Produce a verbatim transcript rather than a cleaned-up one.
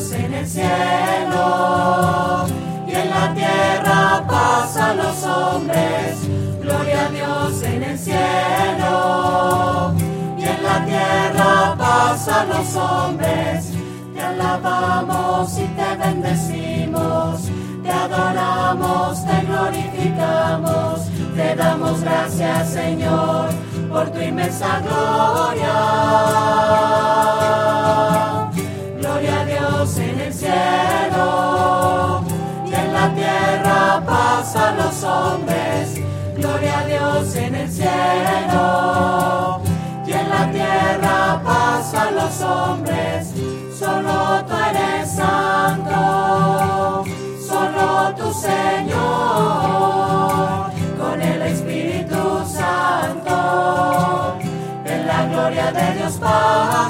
Dios en el cielo, y en la tierra paz a los hombres. Gloria a Dios en el cielo, y en la tierra paz a los hombres. Te alabamos y te bendecimos, te adoramos, te glorificamos, te damos gracias, Señor, por tu inmensa gloria. Gloria a Dios en el cielo, y en la tierra paz a los hombres. Gloria a Dios en el cielo, y en la tierra paz a los hombres. Solo tú eres santo, solo tu Señor, con el Espíritu Santo, en la gloria de Dios Padre.